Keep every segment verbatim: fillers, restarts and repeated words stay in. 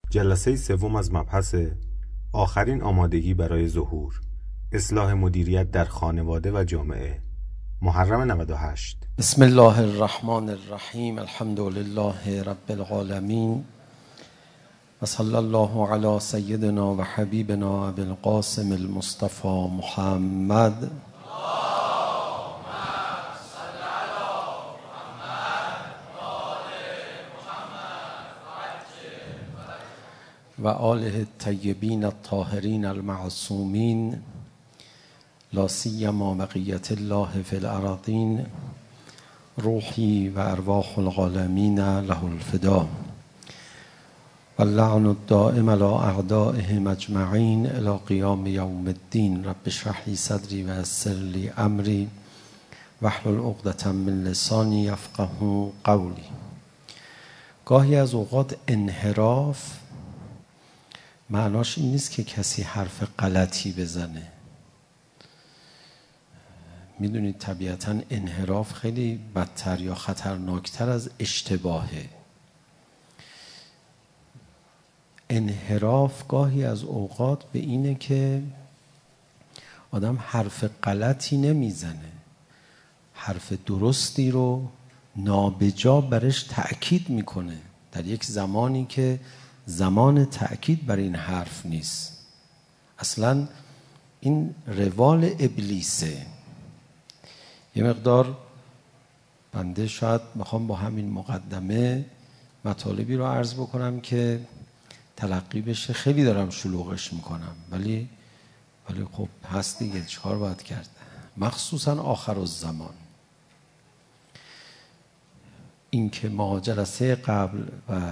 جلسه سوم از مبحث آخرین آمادگی برای ظهور، اصلاح مدیریت در خانواده و جامعه، محرم نود و هشت. بسم الله الرحمن الرحیم. الحمد لله رب العالمین و صلی الله علی سیدنا و حبیبنا ابی القاسم المصطفى محمد و آله الطیبین الطاهرین المعصومین، لا سیما بقیة الله فی الارضین، روحی و ارواح العالمین له الفدا، و اللعن الدائم علی اعدائهم اجمعین الی قیام یوم الدین. رب اشرح لی صدری و یسر لی امری واحلل عقدة من لسانی یفقهوا قولی. گاهی از اوقات انحراف معناش این نیست که کسی حرف غلطی بزنه. میدونید طبیعتاً انحراف خیلی بدتر یا خطرناکتر از اشتباهه. انحراف گاهی از اوقات به اینه که آدم حرف غلطی نمیزنه، حرف درستی رو نابجا برش تأکید میکنه در یک زمانی که زمان تأکید بر این حرف نیست. اصلا این روال ابلیسه. یه مقدار بنده شاید میخوام با همین مقدمه مطالبی رو عرض بکنم که تلقی بشه. خیلی دارم شلوغش میکنم ولی ولی خب هست دیگه، چیکار باید کرد؟ مخصوصا آخر الزمان. این که ما جلسه قبل و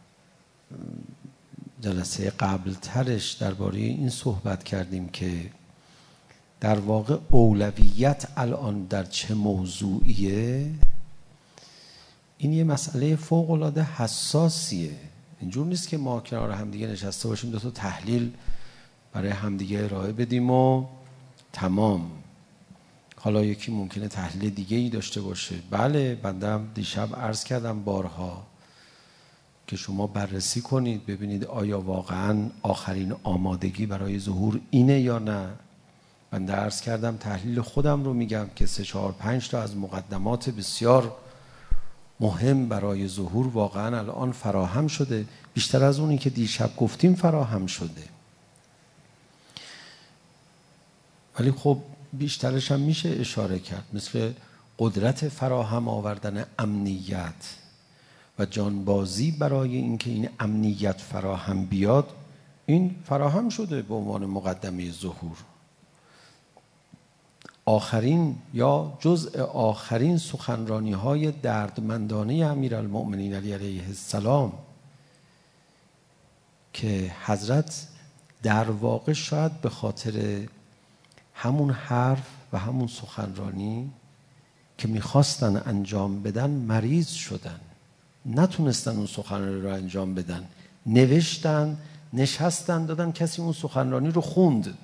جلسه قبل ترش درباره این صحبت کردیم که در واقع اولویت الان در چه موضوعیه. این یه مسئله فوق العاده حساسیه. اینجور نیست که ما کنار همدیگه نشسته باشیم دو تا تحلیل برای همدیگه ارائه بدیم و تمام. حالا یکی ممکنه تحلیل دیگه ای داشته باشه. بله، بنده دیشب عرض کردم بارها که شما بررسی کنید ببینید آیا واقعا آخرین آمادگی برای ظهور اینه یا نه. بنده عرض کردم تحلیل خودم رو میگم که سه چهار پنج تا از مقدمات بسیار مهم برای ظهور واقعا الان فراهم شده، بیشتر از اونی که دیشب گفتیم فراهم شده. ولی خب بیشترش هم میشه اشاره کرد، مثل قدرت فراهم آوردن امنیت و جانبازی برای اینکه این امنیت فراهم بیاد. این فراهم شده به عنوان مقدمه ظهور. آخرین یا جزء آخرین سخنرانی های دردمندانه امیرالمؤمنین علی علیه السلام که حضرت در واقع شاید به خاطر همون حرف و همون سخنرانی که میخواستن انجام بدن مریض شدن، نتونستن اون سخنرانی رو انجام بدن، نوشتن، نشستن، دادن کسی اون سخنرانی رو خوند.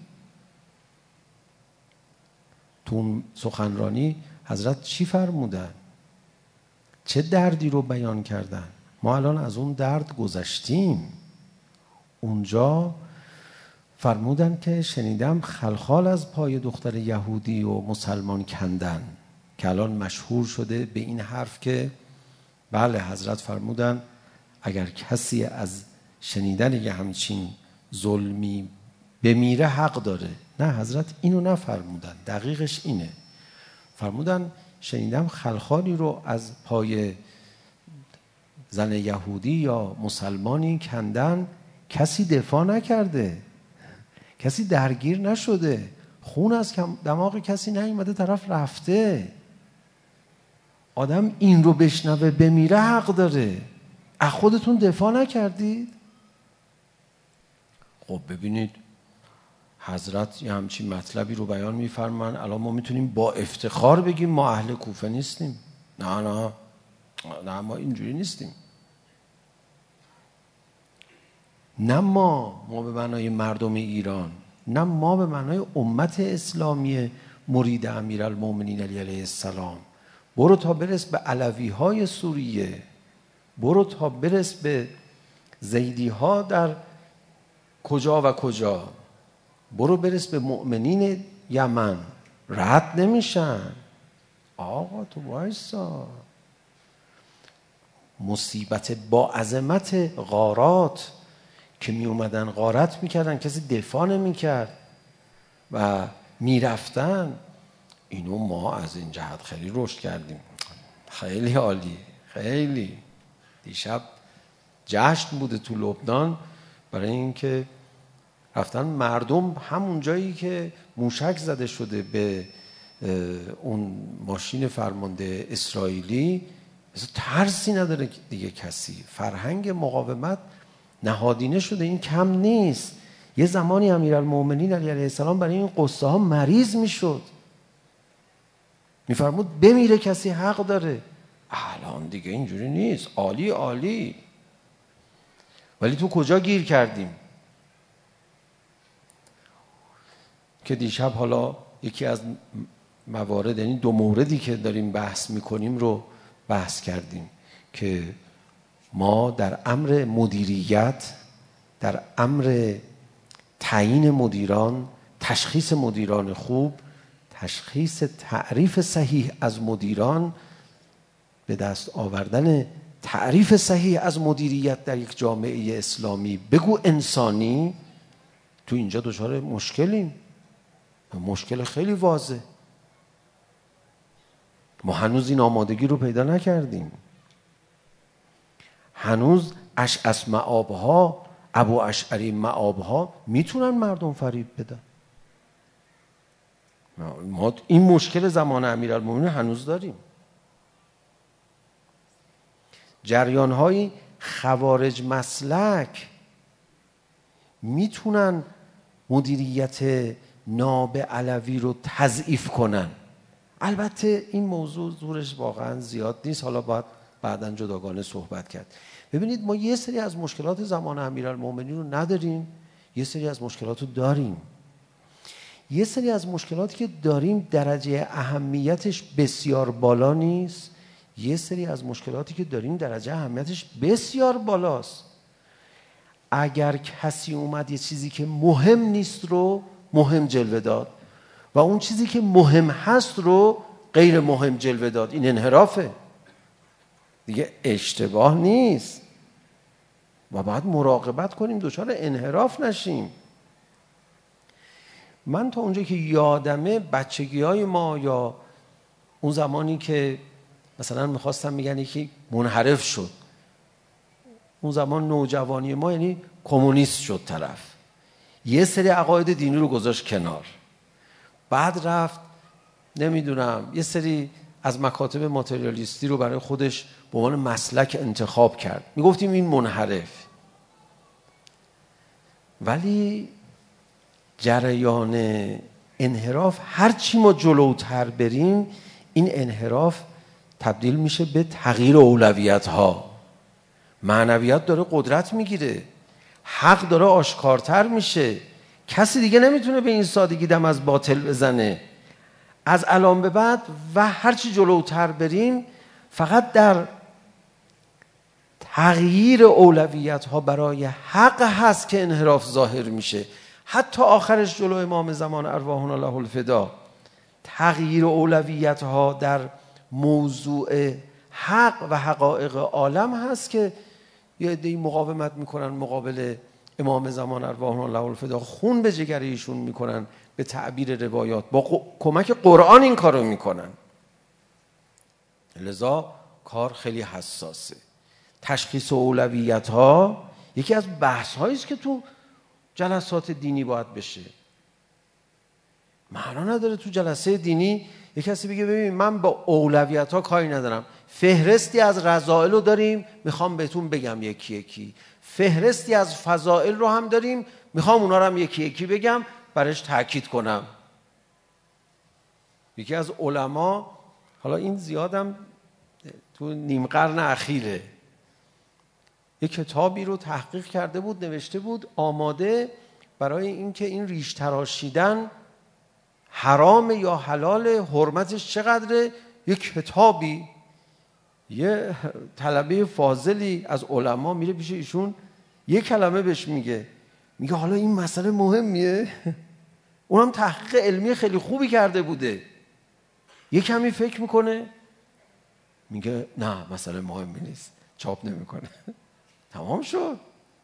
تو اون سخنرانی حضرت چی فرمودن؟ چه دردی رو بیان کردن؟ ما الان از اون درد گذشتیم. اونجا فرمودن که شنیدم خلخال از پای دختر یهودی و مسلمان کندن، که الان مشهور شده به این حرف که بله، حضرت فرمودن اگر کسی از شنیدن یه همچین ظلمی بمیره حق داره. نه، حضرت اینو نفرمودن، دقیقش اینه. فرمودن شنیدم خلخالی رو از پای زن یهودی یا مسلمانی کندن، کسی دفاع نکرده، کسی درگیر نشده، خون از دماغ کسی نیومده، طرف رفته. آدم این رو بشنوه بمیره حق داره، از خودتون دفاع نکردید؟ خب ببینید حضرت یه همچین مطلبی رو بیان میفرمان. الان ما میتونیم با افتخار بگیم ما اهل کوفه نیستیم. نه نه نه، ما اینجوری نیستیم. نه ما ما به معنای مردم ایران، نه ما به معنای امت اسلامی مرید امیرالمؤمنین علی علیه السلام. برو تا برس به علوی های سوریه، برو تا برس به زیدی ها در کجا و کجا، برو برس به مؤمنین یمن، رد نمیشن. آقا تو وایسا. مصیبت با عظمت غارات که می اومدن غارت میکردن، کسی دفاع نمیکرد و میرفتن. اینو ما از این جهت خیلی رشد کردیم. خیلی عالی، خیلی. دیشب جشن بوده تو لبنان برای اینکه رفتن مردم همون جایی که موشک زده شده به اون ماشین فرمانده اسرائیلی، مثلا ترسی نداره دیگه کسی. فرهنگ مقاومت نهادینه شده، این کم نیست. یه زمانی امیرالمومنین علی علیه السلام برای این قصه ها مریض میشد، میفرمود بمیره کسی حق داره. الان دیگه اینجوری نیست. عالی عالی. ولی تو کجا گیر کردیم که دیشب حالا یکی از موارد، یعنی دو موردی که داریم بحث میکنیم رو بحث کردیم که ما در امر مدیریت، در امر تعیین مدیران، تشخیص مدیران خوب، تشخیص تعریف صحیح از مدیران، به دست آوردن تعریف صحیح از مدیریت در یک جامعه اسلامی، بگو انسانی، تو اینجا دچار مشکلیم. مشکل خیلی واضح. ما هنوز این آمادگی رو پیدا نکردیم. هنوز اشعث مآبها، ابو اشعری مآبها میتونن مردم فریب بدن. ما این مشکل زمان امیرالمومنین هنوز داریم. جریان‌های خوارج مسلک میتونن مدیریت ناب علوی رو تضعیف کنن. البته این موضوع زورش واقعا زیاد نیست، حالا باید بعداً جداگانه صحبت کرد. ببینید ما یه سری از مشکلات زمان امیرالمومنین رو نداریم، یه سری از مشکلات رو داریم. یه سری از مشکلاتی که داریم درجه اهمیتش بسیار بالا نیست، یه سری از مشکلاتی که داریم درجه اهمیتش بسیار بالاست. اگر کسی اومد یه چیزی که مهم نیست رو مهم جلوه داد و اون چیزی که مهم هست رو غیر مهم جلوه داد، این انحرافه دیگه، اشتباه نیست. و باید مراقبت کنیم دچار انحراف نشیم. من تا اونجا که یادمه بچگی های ما، یا اون زمانی که مثلا میخواستم میگن یکی منحرف شد، اون زمان نوجوانی ما یعنی کمونیست شد طرف، یه سری عقاید دینی رو گذاشت کنار، بعد رفت نمیدونم یه سری از مکاتب ماتریالیستی رو برای خودش به عنوان مسلک انتخاب کرد، میگفتیم این منحرف. ولی جریان انحراف هرچی ما جلوتر بریم، این انحراف تبدیل میشه به تغییر اولویت ها. معنویت داره قدرت میگیره، حق داره آشکارتر میشه، کسی دیگه نمیتونه به این سادگی دم از باطل بزنه. از الان به بعد و هرچی جلوتر بریم فقط در تغییر اولویت ها برای حق هست که انحراف ظاهر میشه. حتی آخرش جلو امام زمان ارواحنا له الفدا، تغییر اولویت ها در موضوع حق و حقایق عالم هست که یه عده‌ای مقاومت میکنن مقابل امام زمان ارواحنا له الفدا، خون به جگر ایشون میکنن، به تعبیر روایات با کمک قرآن این کارو میکنن. لذا کار خیلی حساسه. تشخیص اولویت ها یکی از بحث هایی است که تو جلسات دینی باید بشه. معنا نداره تو جلسه دینی یک کسی بگه ببین من با اولویت ها کاری ندارم، فهرستی از رذائل رو داریم میخوام بهتون بگم یکی یکی، فهرستی از فضائل رو هم داریم میخوام اونا رو هم یکی یکی بگم برش تاکید کنم. یکی از علما، حالا این زیادم تو نیم قرن اخیره، یک کتابی رو تحقیق کرده بود، نوشته بود آماده برای اینکه این ریش تراشیدن حرام یا حلال، حرمتش چقدره، یک کتابی. یه طلبه فاضلی از علما میره پیش ایشون یه کلمه بهش میگه، میگه حالا این مسئله مهمیه؟ اونم تحقیق علمی خیلی خوبی کرده بوده. یه کمی فکر میکنه، میگه نه مسئله مهمی نیست، چاپ نمیکنه. تمام شد.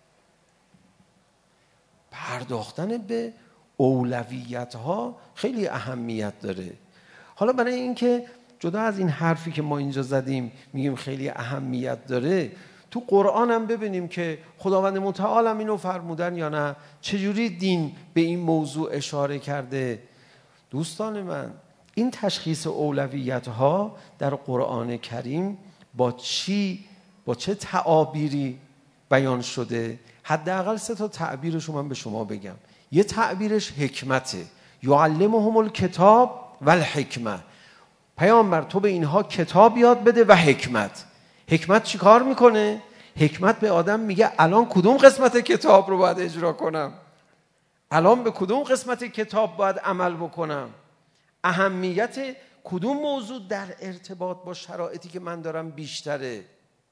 پرداختن به اولویت ها خیلی اهمیت داره. حالا برای اینکه جدا از این حرفی که ما اینجا زدیم میگیم خیلی اهمیت داره، تو قرآن هم ببینیم که خداوند متعال هم اینو فرمودن یا نه، چجوری دین به این موضوع اشاره کرده. دوستان من، این تشخیص اولویت ها در قرآن کریم با چی با چه تعابیری بیان شده؟ حداقل سه تا تعبیرش رو من به شما بگم. یه تعبیرش حکمته، یعلمهم الکتاب و الحکمه. پیامبر تو به اینها کتاب یاد بده و حکمت. حکمت چی کار میکنه؟ حکمت به آدم میگه الان کدوم قسمت کتاب رو باید اجرا کنم، الان به کدوم قسمت کتاب باید عمل بکنم، اهمیت کدوم موضوع در ارتباط با شرایطی که من دارم بیشتره.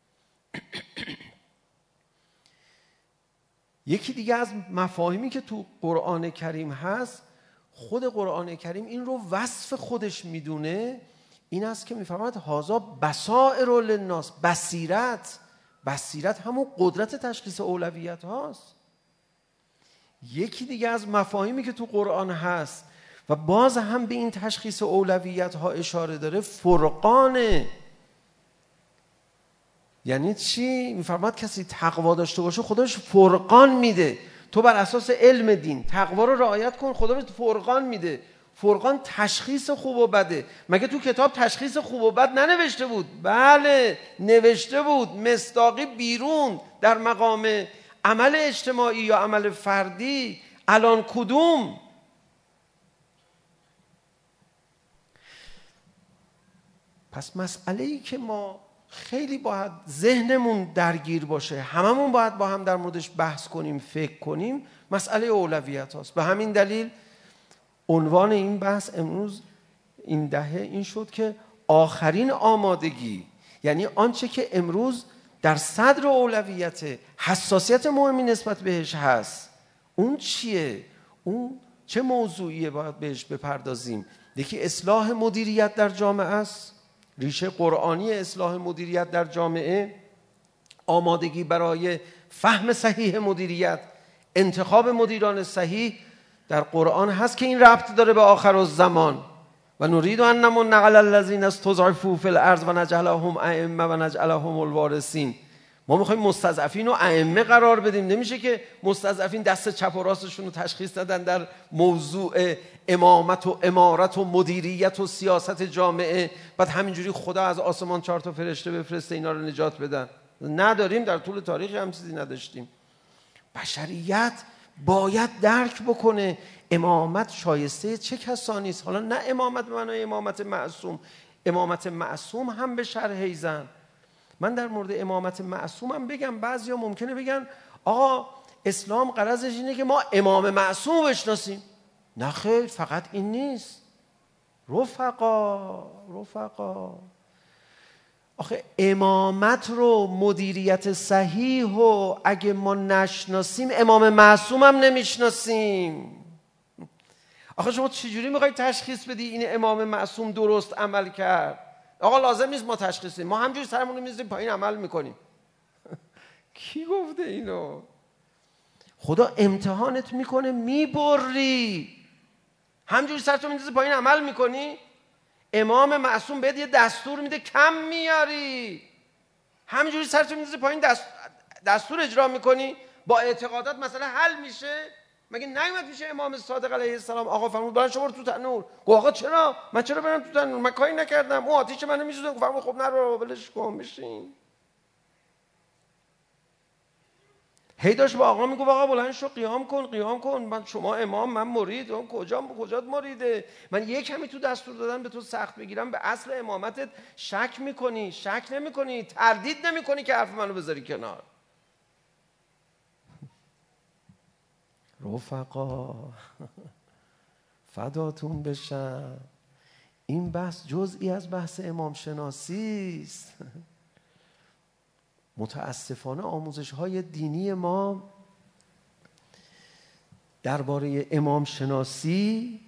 یکی دیگه از مفاهیمی که تو قرآن کریم هست، خود قرآن کریم این رو وصف خودش میدونه، این است که میفرماید هذا بصائر للناس. بصیرت، بصیرت همون قدرت تشخیص اولویت هاست. یکی دیگه از مفاهیمی که تو قرآن هست و باز هم به این تشخیص اولویت ها اشاره داره، فرقانه. یعنی چی؟ میفرماید کسی تقوا داشته باشه خداش فرقان میده. تو بر اساس علم دین تقوا رو رعایت کن، خدا بهت فرقان میده. فرقان تشخیص خوب و بده. مگه تو کتاب تشخیص خوب و بد ننوشته بود؟ بله نوشته بود، مصداقی بیرون در مقام عمل اجتماعی یا عمل فردی. الان کدوم؟ پس مسئله‌ای که ما خیلی باید ذهنمون درگیر باشه، هممون باید با هم در موردش بحث کنیم، فکر کنیم، مسئله اولویت هاست. به همین دلیل عنوان این بحث امروز این دهه این شد که آخرین آمادگی، یعنی آنچه که امروز در صدر اولویت، حساسیت مهمی نسبت بهش هست، اون چیه؟ اون چه موضوعیه باید بهش بپردازیم؟ یکی اصلاح مدیریت در جامعه است، ریشه قرآنی اصلاح مدیریت در جامعه، آمادگی برای فهم صحیح مدیریت، انتخاب مدیران صحیح در قرآن هست که این ربط داره به آخر الزمان. و نرید ان نمن علی الذین استضعفوا فی الارض و نجعلهم ائمه و نجعلهم الوارثین. ما میخوایم مستضعفین رو ائمه قرار بدیم. نمیشه که مستضعفین دست چپ و راستشون رو تشخیص دادن در موضوع امامت و امارت و مدیریت و سیاست جامعه، بعد همینجوری خدا از آسمان چهار تا فرشته بفرسته اینا رو نجات بدن. نداریم، در طول تاریخ هم چیزی نداشتیم. بشریت باید درک بکنه امامت شایسته چه کسانی است. حالا نه امامت به معنای امامت معصوم، امامت معصوم هم به شرح ایزن. من در مورد امامت معصوم هم بگم، بعضیا ممکنه بگن آقا اسلام غرضش اینه که ما امام معصوم بشناسیم. نه خیر، فقط این نیست. رفقا رفقا آخه امامت رو، مدیریت صحیح و اگه ما نشناسیم امام معصوم هم نمیشناسیم. آخه شما چجوری میخوای تشخیص بدی این امام معصوم درست عمل کرد؟ آقا لازم نیست ما تشخیص بدیم، ما همجوری سرمون رو میذاریم پایین عمل میکنیم. کی گفته اینو؟ خدا امتحانت میکنه میبری، همجوری سرتو میذاری پایین عمل میکنی. امام معصوم بهت یه دستور میده کم میاری، همجوری سرتو میذاری پایین دست... دستور اجرا میکنی. با اعتقادات مسئله حل میشه؟ مگه نیومد میشه امام صادق علیه السلام آقا فرمود برن شما تو تنور؟ گفت آقا چرا؟ من چرا برم تو تنور؟ من کاری نکردم، اون آتیش منو میسوزه. گفت فرمود خب نرو، ولش کن بشین. هی داشت با آقا میگفت آقا بلند شو، قیام کن قیام کن، من شما امام من مرید. اون کجا کجات مریده؟ من یک کمی تو دستور دادن به تو سخت بگیرم، به اصل امامتت شک میکنی، شک نمیکنی، تردید نمیکنی که حرف منو بذاری کنار. رفقا فداتون بشم، این بحث جزئی از بحث امام شناسی است. متاسفانه آموزش های دینی ما درباره امام شناسی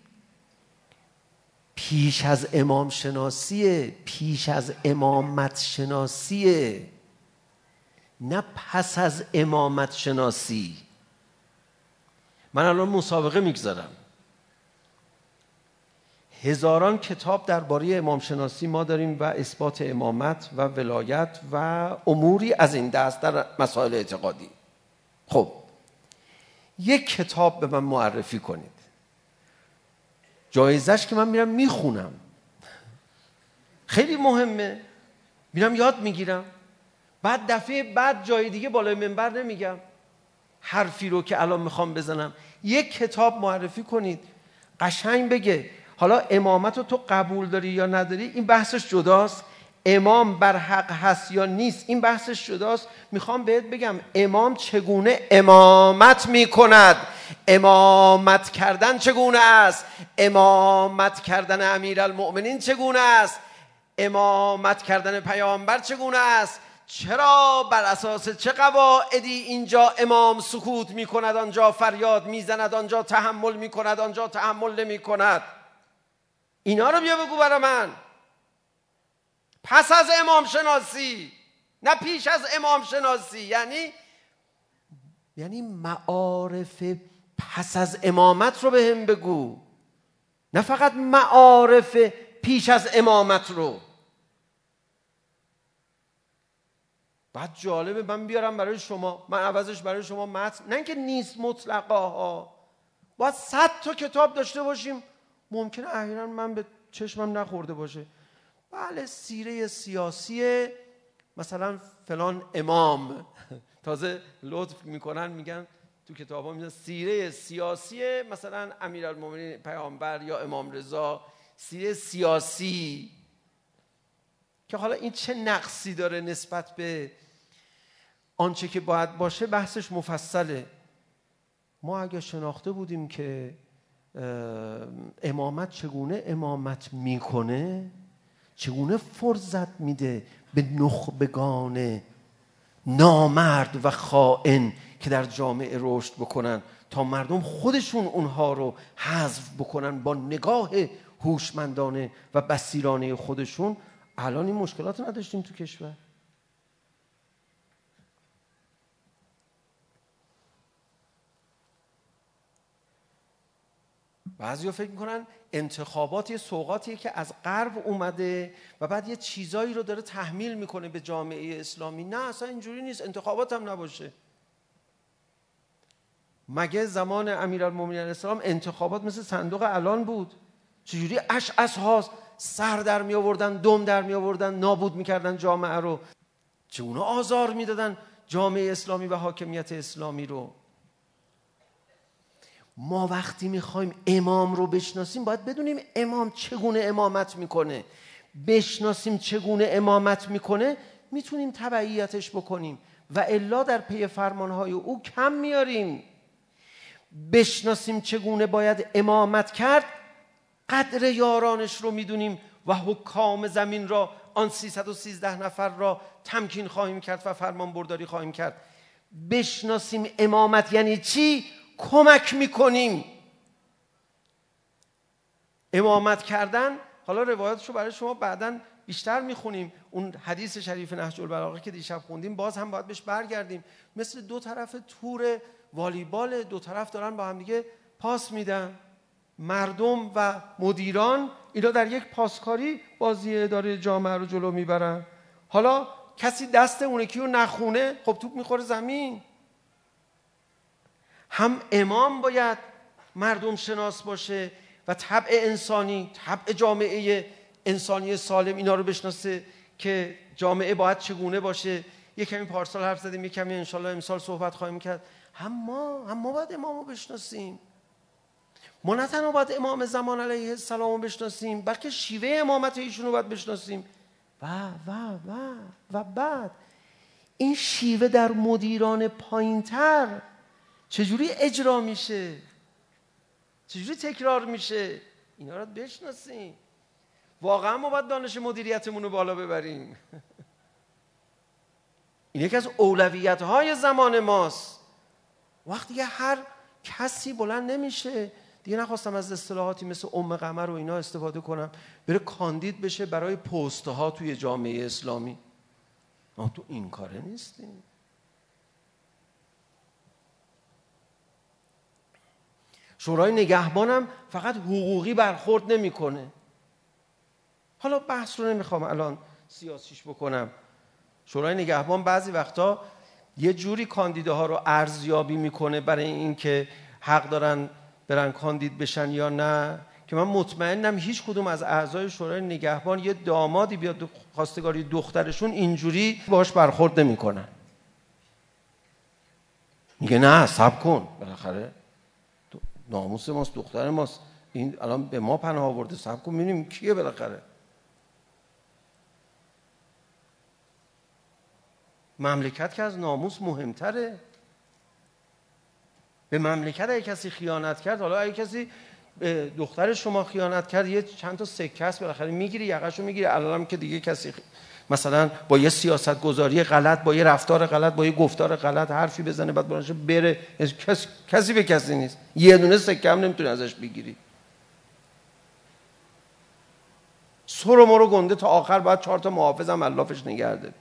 پیش از امام شناسیه، پیش از امامت شناسیه، نه پس از امامت شناسی. من الان مسابقه میگذارم، هزاران کتاب درباره امام شناسی ما داریم و اثبات امامت و ولایت و اموری از این دست در مسائل اعتقادی. خب یک کتاب به من معرفی کنید، جایزش که من میرم میخونم، خیلی مهمه، میرم یاد میگیرم، بعد دفعه بعد جای دیگه بالای منبر نمیگم حرفی رو که الان میخوام بزنم. یک کتاب معرفی کنید قشنگ بگه حالا امامت رو تو قبول داری یا نداری، این بحثش جداست. امام بر حق هست یا نیست، این بحثش جداست. میخوام بهت بگم امام چگونه امامت میکند، امامت کردن چگونه است، امامت کردن امیرالمؤمنین چگونه است، امامت کردن پیامبر چگونه است، چرا بر اساس چه قواعدی اینجا امام سکوت میکند، آنجا فریاد میزند، آنجا تحمل میکند، آنجا تحمل نمیکند. اینا رو بیا بگو برای من. پس از امام شناسی، نه پیش از امام شناسی. یعنی یعنی معارف پس از امامت رو به هم بگو، نه فقط معارف پیش از امامت رو. بعد جالبه من بیارم برای شما، من عوضش برای شما متن، نه اینکه نیست مطلقا ها، باید صد تا کتاب داشته باشیم. ممکنه احیانا من به چشمم نخورده باشه، بله سیره سیاسی مثلا فلان امام، تازه لطف میکنن میگن تو کتاب ها میگن سیره سیاسی مثلا امیرالمومنین پیامبر یا امام رضا، سیره سیاسی، که حالا این چه نقصی داره نسبت به آنچه که باید باشه بحثش مفصله. ما اگه شناخته بودیم که امامت چگونه امامت میکنه، چگونه فرصت میده به نخبگان نامرد و خائن که در جامعه رشد بکنن تا مردم خودشون اونها رو حذف بکنن با نگاه هوشمندانه و بصیرانه خودشون، الان این مشکلات نداشتیم تو کشور. بعضیا فکر میکنن انتخابات یه سوغاتیه که از غرب اومده و بعد یه چیزایی رو داره تحمیل میکنه به جامعه اسلامی. نه اصلا اینجوری نیست، انتخابات هم نباشه. مگه زمان امیرالمومنین علیه السلام انتخابات مثل صندوق الان بود؟ چجوری اشعث ها سر در می آوردن، دم در می آوردن، نابود میکردن جامعه رو، چگونه آزار میدادن جامعه اسلامی و حاکمیت اسلامی رو. ما وقتی میخوایم امام رو بشناسیم باید بدونیم امام چگونه امامت میکنه. بشناسیم چگونه امامت میکنه میتونیم تبعیتش بکنیم و الا در پی فرمانهای او کم میاریم. بشناسیم چگونه باید امامت کرد، قدر یارانش رو میدونیم و حکام زمین را، آن سیصد و سیزده نفر را تمکین خواهیم کرد و فرمان برداری خواهیم کرد. بشناسیم امامت یعنی چی، کمک میکنیم. امامت کردن، حالا روایاتشو برای شما بعداً بیشتر میخونیم، اون حدیث شریف نهج البلاغه که دیشب خوندیم باز هم باید بهش برگردیم. مثل دو طرف تور والیبال، دو طرف دارن با هم دیگه پاس میدن، مردم و مدیران، اینا در یک پاسکاری بازی اداره جامعه رو جلو میبرن. حالا کسی دست اون یکی رو نخونه، خب توپ میخوره زمین. هم امام باید مردم شناس باشه و طبع انسانی، طبع جامعه انسانی سالم اینا رو بشناسه که جامعه باید چگونه باشه. یک کمی پارسال حرف زدیم، یک کمی انشالله امسال صحبت خواهیم کرد. هم ما هم ما باید امام رو بشناسیم. ما نه تنها باید امام زمان علیه السلام رو بشناسیم، بلکه شیوه امامت ایشون رو باید بشناسیم و و و و بعد این شیوه در مدیران پایین‌تر چجوری اجرا میشه، چجوری تکرار میشه، اینا رو بشناسیم. واقعا ما باید دانش مدیریتمون رو بالا ببریم. این یکی از اولویت‌های زمان ماست. وقتی که هر کسی بلند نمیشه، دیگه نخواستم از اصطلاحاتی مثل ام قمر و اینا استفاده کنم، بره کاندید بشه برای پست‌ها توی جامعه اسلامی. ما تو این کاره نیستیم. شورای نگهبان هم فقط حقوقی برخورد نمیکنه. حالا بحث رو نمیخوام الان سیاسیش بکنم. شورای نگهبان بعضی وقتا یه جوری کاندیداها رو ارزیابی میکنه برای اینکه حق دارن برن کاندید بشن یا نه، که من مطمئنم هیچ کدوم از اعضای شورای نگهبان یه دامادی بیاد خواستگاری دخترشون اینجوری باهاش برخورد نمیکنن. میگه نه صبر کن، بالاخره ناموس ماست، دختر ماست، این الان به ما پناه آورده، صبر کن ببینیم کیه بالاخره. مملکت که از ناموس مهمتره. به مملکت اگه کسی خیانت کرد، حالا اگه کسی دختر شما خیانت کرد، یه چند تا سکه است بالاخره میگیری، یقهشو میگیری. الانم که دیگه کسی مثلا با یه سیاست گذاری غلط، با یه رفتار غلط، با یه گفتار غلط حرفی بزنه بعد بلنشه بره، کس... کسی به کسی نیست، یه دونه سکه هم نمیتونی ازش بگیری. سر و مرو گنده تا آخر باید چهار تا محافظ هم علافش نگه داری.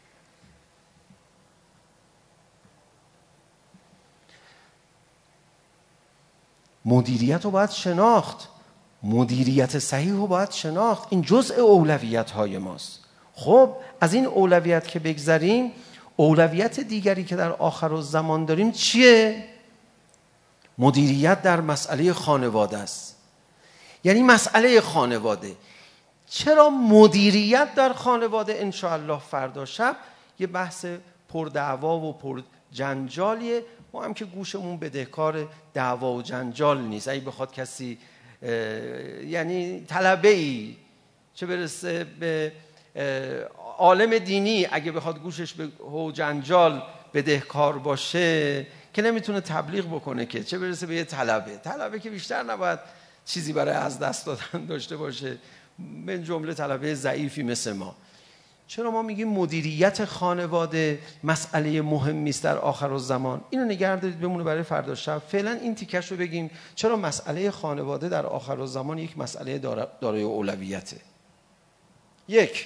مدیریت رو باید شناخت، مدیریت صحیح رو باید شناخت. این جزء اولویت های ماست. خب از این اولویت که بگذریم، اولویت دیگری که در آخرالزمان داریم چیه؟ مدیریت در مسئله خانواده است. یعنی مسئله خانواده. چرا مدیریت در خانواده؟ انشاءالله فردا شب یه بحث پردعوا و پر جنجالیه. ما هم که گوشمون بدهکار دعوا و جنجال نیست. اگه بخواد کسی یعنی طلبه‌ای چه برسه به عالم دینی، اگه بخواد گوشش به هو جنجال بدهکار باشه که نمیتونه تبلیغ بکنه، که چه برسه به یه طلبه. طلبه که بیشتر نباید چیزی برای از دست دادن داشته باشه، من جمله طلبه ضعیفی مثل ما. چرا ما میگیم مدیریت خانواده مسئله مهمی است در آخرالزمان؟ اینو نگه دارید بمونه برای فردا شب. فعلا این تیکش رو بگیم چرا مسئله خانواده در آخرالزمان یک مسئله دارای اولویته. یک،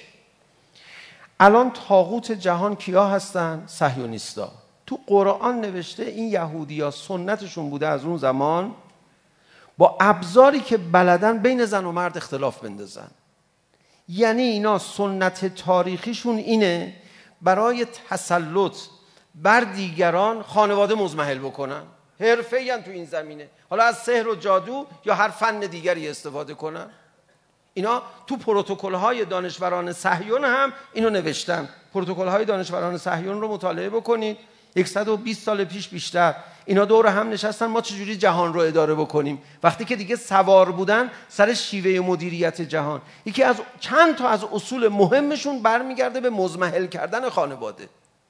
الان طاغوت جهان کیا هستن؟ صهیونیستا. تو قرآن نوشته این یهودی‌ها سنتشون بوده از اون زمان با ابزاری که بلدن بین زن و مرد اختلاف بندازن. یعنی اینا سنت تاریخیشون اینه برای تسلط بر دیگران خانواده مضمحل بکنن. حرفه‌ای ان تو این زمینه، حالا از سحر و جادو یا هر فن دیگری استفاده کنن. اینا تو پروتکل‌های دانشوران صهیون هم اینو نوشتن. پروتکل‌های دانشوران صهیون رو مطالعه بکنید. صد و بیست سال پیش بیشتر اینا دور هم نشستن ما چجوری جهان رو اداره بکنیم. وقتی که دیگه سوار بودن سر شیوه مدیریت جهان، یکی از چند تا از اصول مهمشون برمیگرده به مضمحل کردن خانواده.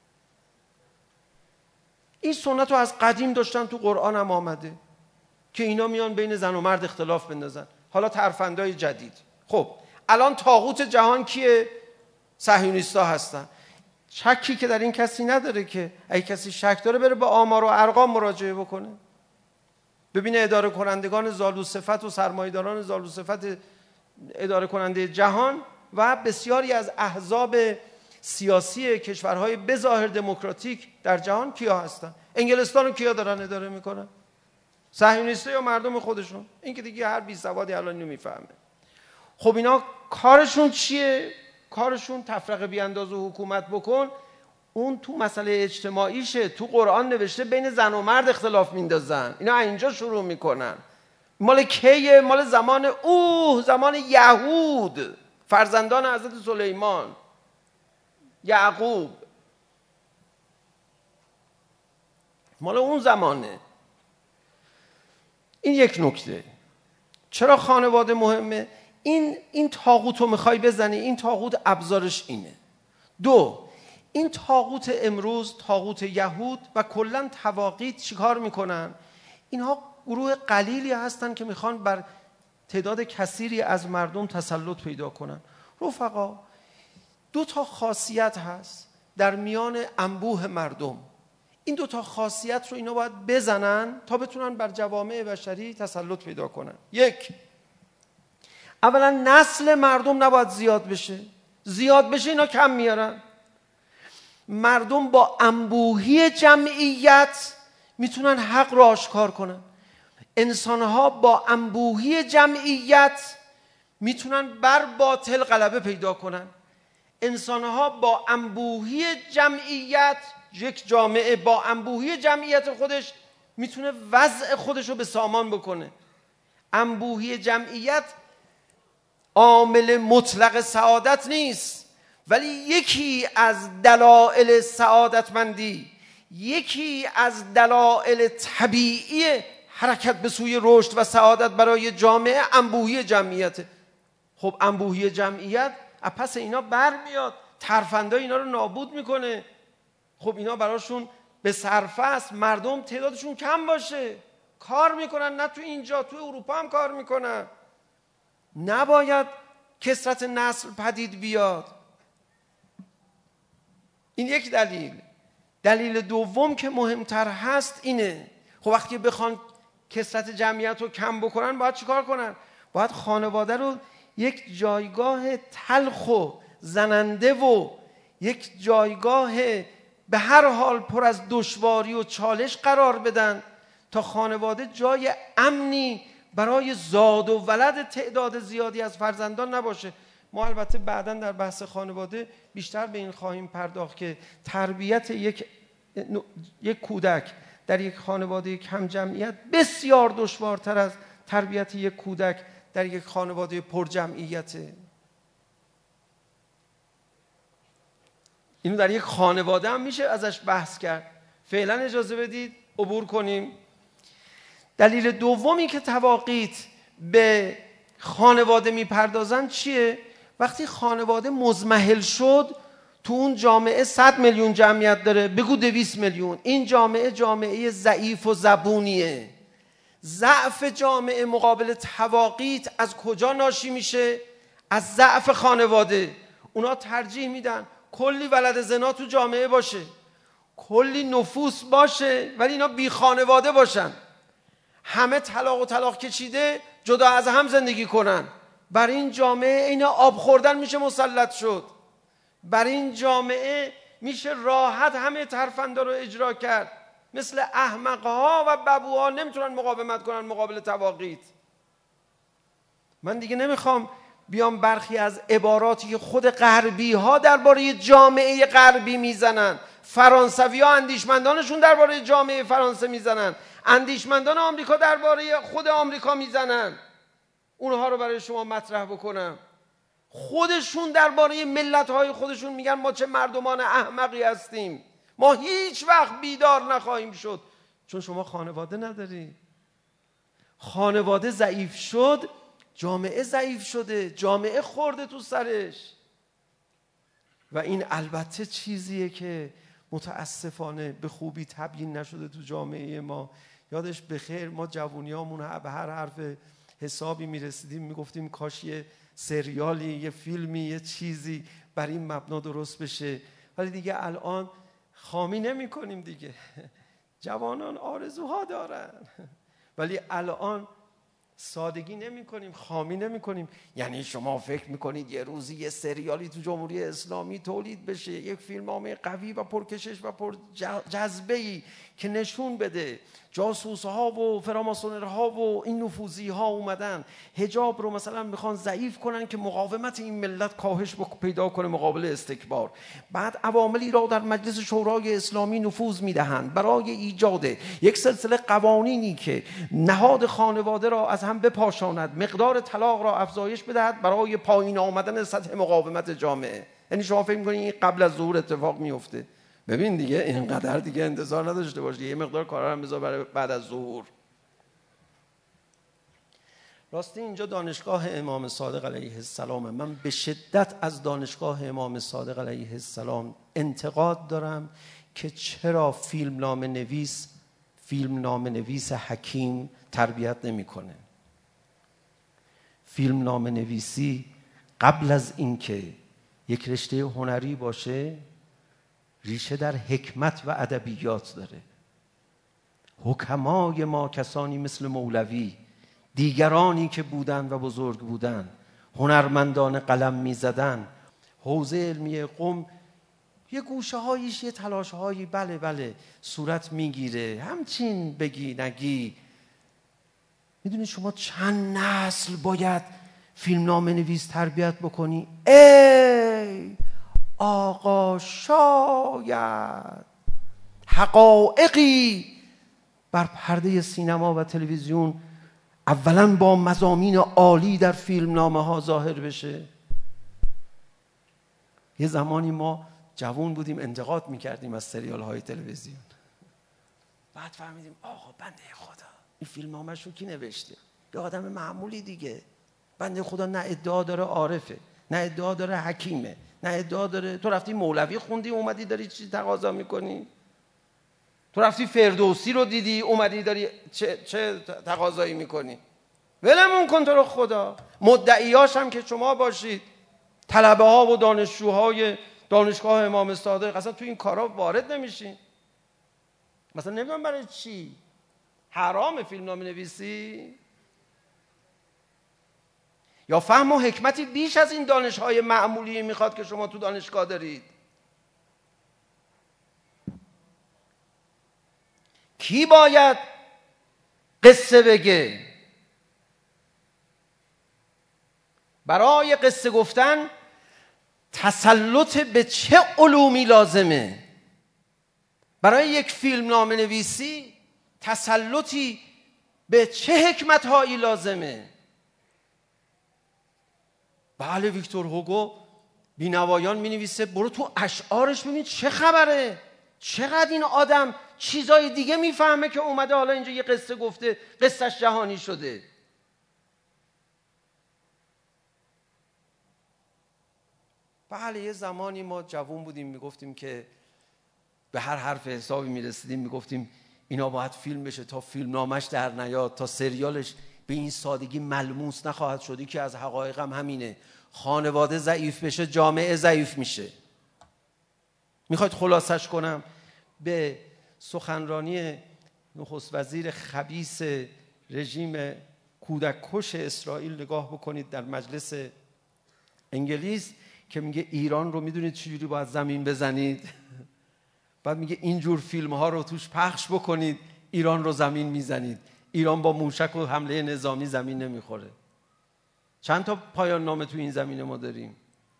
این سنت رو از قدیم داشتن، تو قرآن هم آمده که اینا میان بین زن و مرد اختلاف بندازن. حالا ترفندهای جدید. خب الان طاغوت جهان کیه؟ صهیونیستا هستن. شکی که در این کسی نداره که اگه کسی شک داره بره به آمار و ارقام مراجعه بکنه، ببینه اداره کنندگان زالو صفت و سرمایه‌داران زالو صفت اداره کننده جهان و بسیاری از احزاب سیاسی کشورهای بظاهر دموکراتیک در جهان کیا هستن. انگلستان رو کیا دارن اداره میکنن؟ صهیونیست‌ها یا مردم خودشون؟ این که دیگه هر بی سوادی الان نمیفهمه. خب اینا کارشون چیه؟ کارشون تفرقه بیانداز و حکومت بکن. اون تو مسئله اجتماعیشه. تو قرآن نوشته بین زن و مرد اختلاف میندازن. اینا اینجا شروع میکنن. مال کیه؟ مال زمان اوه، زمان یهود، فرزندان حضرت سلیمان، یعقوب، مال اون زمانه. این یک نکته. چرا خانواده مهمه؟ این این طاغوت رو میخوای بزنی، این طاغوت ابزارش اینه. دو، این طاغوت امروز، طاغوت یهود و کلا طواغیت چیکار میکنن؟ اینها گروه قلیلی هستن که میخوان بر تعداد کثیری از مردم تسلط پیدا کنن. رفقا، دو تا خاصیت هست. در میان انبوه مردم. این دو تا خاصیت رو اینا باید بزنن تا بتونن بر جوامع بشری تسلط پیدا کنن. یک، اولا نسل مردم نباید زیاد بشه. زیاد بشه اینا کم میارن. مردم با انبوهی جمعیت میتونن حق رو آشکار کنن. انسانها با انبوهی جمعیت میتونن بر باطل غلبه پیدا کنن. انسانها با انبوهی جمعیت، یک جامعه با انبوهی جمعیت خودش میتونه وضع خودش رو به سامان بکنه. انبوهی جمعیت عامل مطلق سعادت نیست، ولی یکی از دلایل سعادتمندی، یکی از دلایل طبیعی حرکت به سوی رشد و سعادت برای جامعه انبوهی جمعیته. خب انبوهی جمعیت پس اینا برمیاد، ترفندای اینا رو نابود میکنه. خب اینا براشون به صرفه است مردم تعدادشون کم باشه. کار میکنن، نه تو اینجا، تو اروپا هم کار میکنن. نباید کثرت نسل پدید بیاد. این یک دلیل. دلیل دوم که مهمتر هست اینه، خب وقتی بخوان کثرت جمعیت رو کم بکنن باید چیکار کنن؟ باید خانواده رو یک جایگاه تلخ و زننده و یک جایگاه به هر حال پر از دشواری و چالش قرار بدن تا خانواده جای امنی برای زاد و ولد تعداد زیادی از فرزندان نباشه. ما البته بعداً در بحث خانواده بیشتر به این خواهیم پرداخت که تربیت یک یک کودک در یک خانواده کم جمعیت بسیار دشوارتر از تربیت یک کودک در یک خانواده پر جمعیته. اینو در یک خانواده هم میشه ازش بحث کرد. فعلا اجازه بدید عبور کنیم. دلیل دومی که تواقیت به خانواده میپردازن چیه؟ وقتی خانواده مضمحل شد، تو اون جامعه صد میلیون جمعیت داره، بگو دویست میلیون، این جامعه جامعه ضعیف و زبونیه. ضعف جامعه مقابل تواقیت از کجا ناشی میشه؟ از ضعف خانواده. اونا ترجیح میدن کلی ولد زنا تو جامعه باشه، کلی نفوس باشه، ولی اینا بی خانواده باشن، همه طلاق و طلاق کشیده جدا از هم زندگی کنن. بر این جامعه این آب خوردن میشه مسلط شد. بر این جامعه میشه راحت همه ترفندا رو اجرا کرد. مثل احمقها و ببوها نمیتونن مقاومت کنن مقابل تواقیت. من دیگه نمیخوام بیام برخی از عباراتی که خود غربی ها درباره جامعه غربی میزنن، فرانسوی ها اندیشمندانشون درباره جامعه فرانسه میزنن، اندیشمندان آمریکا درباره خود آمریکا میزنن، اونها رو برای شما مطرح بکنم. خودشون درباره ملت های خودشون میگن ما چه مردمان احمقی هستیم، ما هیچ وقت بیدار نخواهیم شد. چون شما خانواده نداری. خانواده ضعیف شد، جامعه ضعیف شده، جامعه خورده تو سرش. و این البته چیزیه که متاسفانه به خوبی تبیین نشده تو جامعه ما. یادش بخیر ما جوونیامون به هر حرف حسابی میرسیدیم میگفتیم کاش یه سریالی، یه فیلمی، یه چیزی بر این مبنا درست بشه. ولی دیگه الان خامی نمی کنیم دیگه. جوانان آرزوها دارن ولی الان سادگی نمی کنیم، خامی نمی کنیم. یعنی شما فکر میکنید یه روزی یه سریالی تو جمهوری اسلامی تولید بشه، یک فیلمنامه قوی و پرکشش و پر جذبه‌ای که نشون بده جاسوس‌ها و فراماسونرها و این نفوذی‌ها اومدن حجاب رو مثلا میخوان ضعیف کنن که مقاومت این ملت کاهش پیدا کنه مقابل استکبار. بعد عواملی را در مجلس شورای اسلامی نفوذ میدهند برای ایجاد یک سلسله قوانینی که نهاد خانواده را از هم بپاشاند، مقدار طلاق را افزایش بدهد برای پایین آمدن سطح مقاومت جامعه. یعنی شما فکر می‌کنید این قبل از ظهور اتفاق میفته؟ ببین دیگه اینقدر دیگه انتظار نداشته باش، یه مقدار کارا هم بذار برای بعد از ظهور. راستی اینجا دانشگاه امام صادق علیه السلام. من به شدت از دانشگاه امام صادق علیه السلام انتقاد دارم که چرا فیلمنامه نویس فیلمنامه نویس حکیم تربیت نمیکنه. فیلمنامه نویسی قبل از اینکه یک رشته هنری باشه ریشه در حکمت و ادبیات داره. حکمای ما کسانی مثل مولوی، دیگرانی که بودن و بزرگ بودن، هنرمندان قلم می زدن. حوزه علمی قم یه گوشه هاییش یه تلاش هایی بله بله صورت میگیره، همچین بگی نگی. میدونید شما چند نسل باید فیلمنامه نویس تربیت بکنی؟ ای آقا شاید حقایقی بر پرده سینما و تلویزیون اولا با مضامین عالی در فیلمنامه ها ظاهر بشه. یه زمانی ما جوان بودیم انتقاد میکردیم از سریال های تلویزیون، بعد فهمیدیم آقا بنده خدا این فیلمنامه شو کی نوشته؟ یه آدم معمولی دیگه. بنده خدا نه ادعا داره عارفه، نه ادعا داره حکیمه، نه ادعا داره. تو رفتی مولوی خوندی اومدی داری چی تقاضا میکنی؟ تو رفتی فردوسی رو دیدی اومدی داری چه, چه تقاضایی میکنی؟ ولمون کن تو رو خدا. مدعیاش هم که شما باشید، طلبه ها و دانشجوهای دانشگاه امام صادق اصلا تو این کارا وارد نمیشین. مثلا نمیدونم برای چی حرام فیلمنامه نویسی؟ یا فهم و حکمتی بیش از این دانشهای معمولی میخواد که شما تو دانشگاه دارید؟ کی باید قصه بگه؟ برای قصه گفتن تسلط به چه علومی لازمه؟ برای یک فیلمنامه نویسی تسلطی به چه حکمت‌هایی لازمه؟ بله ویکتور هوگو بینوایان می‌نویسه، برو تو اشعارش ببین چه خبره، چقدر این آدم چیزای دیگه میفهمه که اومده حالا اینجا یه قصه گفته، قصهش جهانی شده. بله یه زمانی ما جوان بودیم میگفتیم که به هر حرف حسابی میرسیدیم میگفتیم اینا باید فیلم بشه، تا فیلم نامش در نیاد، تا سریالش به این سادگی ملموس نخواهد شدی که از حقایق هم همینه. خانواده ضعیف بشه جامعه ضعیف میشه. میخواید خلاصش کنم؟ به سخنرانی نخست وزیر خبیث رژیم کودک کش اسرائیل نگاه بکنید در مجلس انگلیس که میگه ایران رو میدونید چجوری باید زمین بزنید؟ بعد میگه اینجور فیلم ها رو توش پخش بکنید ایران رو زمین میزنید. ایران با موشک و حمله نظامی زمین نمیخوره. چند تا پایان نامه تو این زمینه ما داریم؟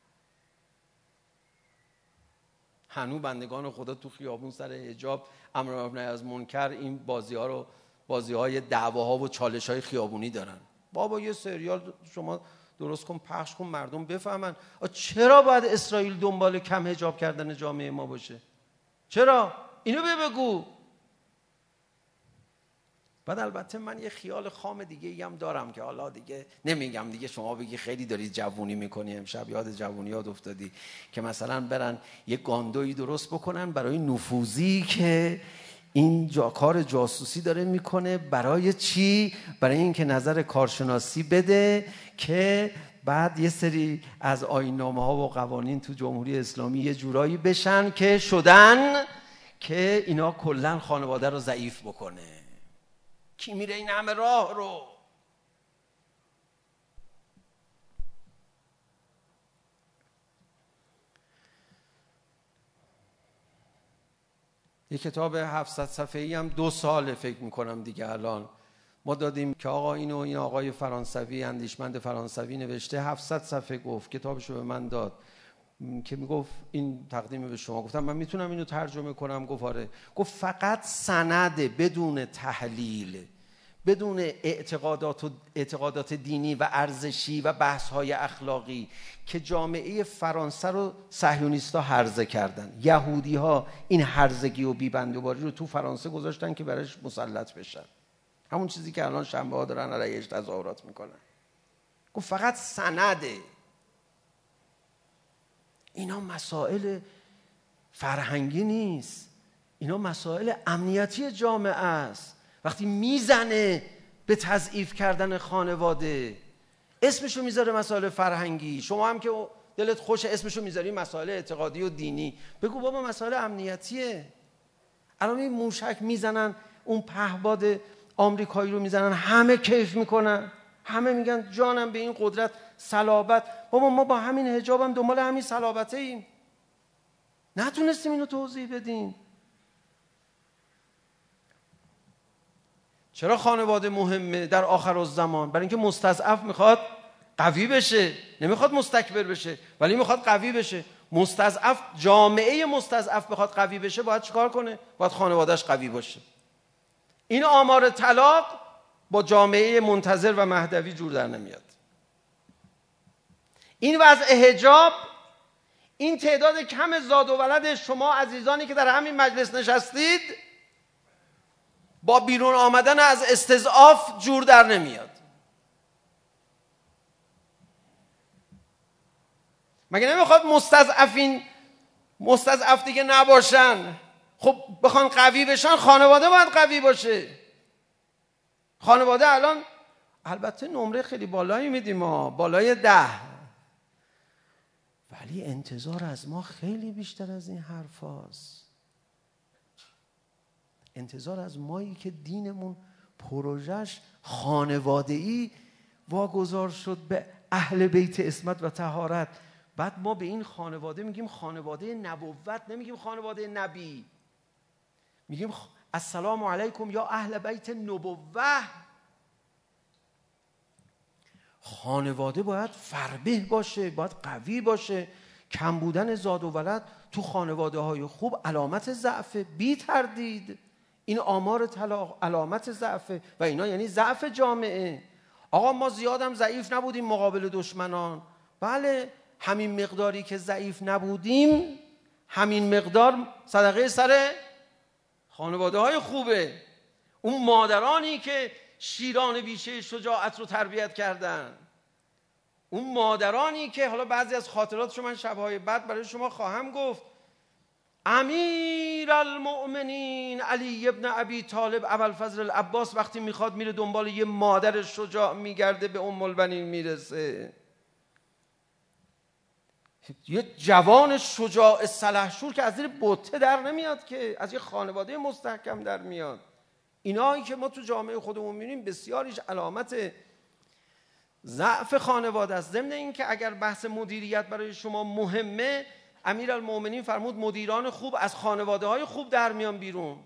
هنوز بندگان خدا تو خیابون سر حجاب، امر معروف نهی از منکر، این بازی ها رو بازی های دعواها و چالش های خیابونی دارن. بابا یه سریال شما درست کن پخش کن مردم بفهمن. چرا باید اسرائیل دنبال کم حجاب کردن جامعه ما باشه؟ چرا؟ اینو بگو. بعد البته من یه خیال خام دیگه ای هم دارم که حالا دیگه نمیگم دیگه شما بگی خیلی دارید جوونی میکنی، امشب یاد جوونیات افتادی، که مثلا برن یه گاندویی درست بکنن برای نفوذی که این جا کار جاسوسی داره میکنه. برای چی؟ برای اینکه نظر کارشناسی بده که بعد یه سری از آیین‌نامه ها و قوانین تو جمهوری اسلامی یه جورایی بشن که شدن که اینا کلن خانواده رو ضعیف بکنه. کی میره این همه راه رو؟ یه کتاب هفتصد صفحه‌ای هم دو سال فکر میکنم دیگه الان ما دادیم که آقا اینو این آقای فرانسوی اندیشمند فرانسوی نوشته، هفتصد صفحه گفت، کتابشو به من داد که میگفت این تقدیم به شما. گفتم من میتونم اینو ترجمه کنم؟ گفت آره. گفت فقط سند بدون تحلیل، بدون اعتقادات و اعتقادات دینی و ارزشی و بحث‌های اخلاقی که جامعه فرانسه رو صهیونیست‌ها هرزه کردن. یهودی‌ها این هرزگی و بی‌بندوباری رو تو فرانسه گذاشتن که برایش مسلط بشن. همون چیزی که الان شنبه‌ها دارن علیهش تظاهرات میکنن. گفت فقط سنده. اینا مسائل فرهنگی نیست، اینا مسائل امنیتی جامعه است. وقتی میزنه به تضعیف کردن خانواده اسمشو میذاره مسائل فرهنگی، شما هم که دلت خوش اسمشو میذاری مسائل اعتقادی و دینی، بگو بابا مسائل امنیتیه. الان این موشک میزنن، اون پهباد آمریکایی رو میزنن، همه کیف میکنن، همه میگن جانم به این قدرت، صلابت. بابا ما با همین حجاب هم دنبال همین صلابته ایم، نتونستیم اینو توضیح بدیم. چرا خانواده مهمه در آخر الزمان؟ برای اینکه مستضعف میخواد قوی بشه، نمیخواد مستکبر بشه، ولی میخواد قوی بشه. مستضعف، جامعه مستضعف بخواد قوی بشه باید چیکار کنه؟ باید خانوادهش قوی باشه. این آمار طلاق با جامعه منتظر و مهدوی جور در نمیاد. این وضع حجاب، این تعداد کم زاد و ولد شما عزیزانی که در همین مجلس نشستید با بیرون آمدن از استضعاف جور در نمیاد. مگه نمیخواد مستضعفین مستضعف دیگه نباشن؟ خب بخوان قوی بشن خانواده باید قوی باشه. خانواده الان البته نمره خیلی بالایی میدیم ما، بالای ده، ولی انتظار از ما خیلی بیشتر از این حرف هاست. انتظار از مایی که دینمون پروژش خانواده‌ای واگذار شد به اهل بیت عصمت و طهارت، بعد ما به این خانواده میگیم خانواده نبوت، نمیگیم خانواده نبی، میگیم السلام علیکم یا اهل بیت نبوه. خانواده باید فربه باشه، باید قوی باشه. کم بودن زاد و ولد تو خانواده های خوب علامت ضعف، بی تردید. این آمار طلاق علامت ضعف و اینا یعنی ضعف جامعه. آقا ما زیادم ضعیف نبودیم مقابل دشمنان، بله، همین مقداری که ضعیف نبودیم همین مقدار صدقه سر خانواده های خوبه. اون مادرانی که شیران بیشه شجاعت رو تربیت کردن، اون مادرانی که حالا بعضی از خاطراتشو من شبهای بعد برای شما خواهم گفت. امیر المؤمنین علی ابن ابی طالب ابوالفضل العباس وقتی میخواد میره دنبال یه مادر شجاع میگرده، به ام البنین میرسه. یه جوان شجاع سلحشور که از زیر بوته در نمیاد، که از یه خانواده مستحکم در میاد. اینایی که ما تو جامعه خودمون میبینیم بسیاریش علامت ضعف خانواده است. ضمن این که اگر بحث مدیریت برای شما مهمه، امیرالمومنین فرمود مدیران خوب از خانواده های خوب در میان بیرون،